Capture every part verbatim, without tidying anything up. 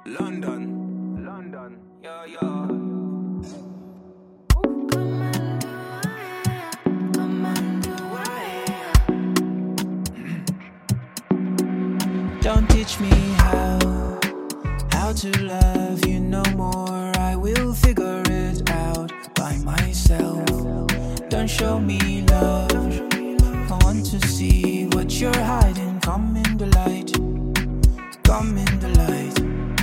London, London, yeah, yeah. Don't teach me how, how to love you no more. I will figure it out by myself. Don't show me love. I want to see what you're hiding. Come in the light. Come in the light.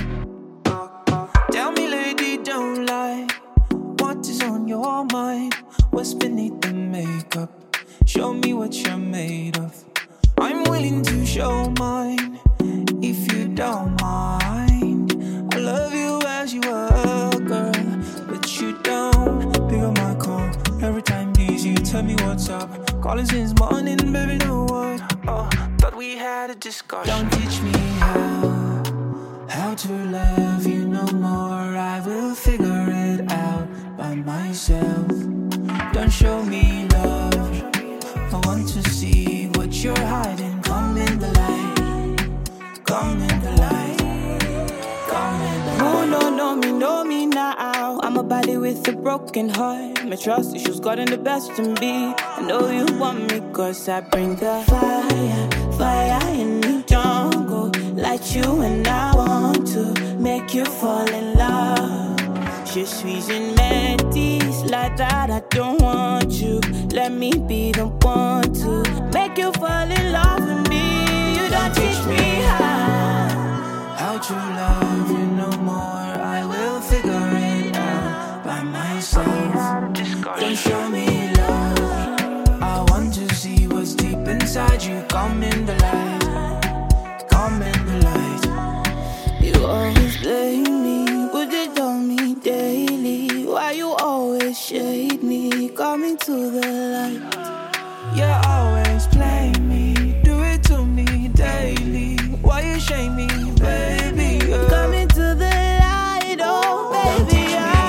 Tell me, lady, don't lie. What is on your mind? What's beneath the makeup? Show me what you're made of. I'm willing to show mine, if you don't mind. I love you as you are, girl, but you don't pick up my call. Every time busy, tell me what's up. Calling since morning, baby, no what? Oh, thought we had a discussion. Don't teach me how, how to love you no more. I will figure it out by myself. Don't show me love. I want to see what you're hiding. Come in the light. Come in the light. Come in the light. Oh, no, know me, know me now. I'm a body with a broken heart. My trust issues got in the best of me. I know you want me cause I bring the fire. Fire in the jungle. Light you and I want to make you fall in love. Je suis une métisse, like that I don't want you. Let me be the one to make you fall in love with me. You don't teach me how, how to love you no more. I will figure it out by myself. Don't show me love. I want to see what's deep inside you. Come in the light. Come in the light. You always blame me, would you tell me daily? Why you always shade me? Coming to the light. You always play me, do it to me daily. Why you shame me, baby? Girl? Coming to the light, oh baby. Don't teach me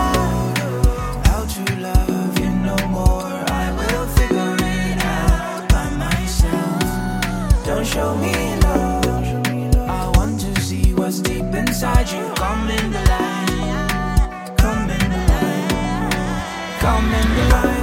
how, how to love you no more. I will figure it out by myself. Don't show me love. I want to see what's deep inside you. Come in the light. Come in the light. Come in the light.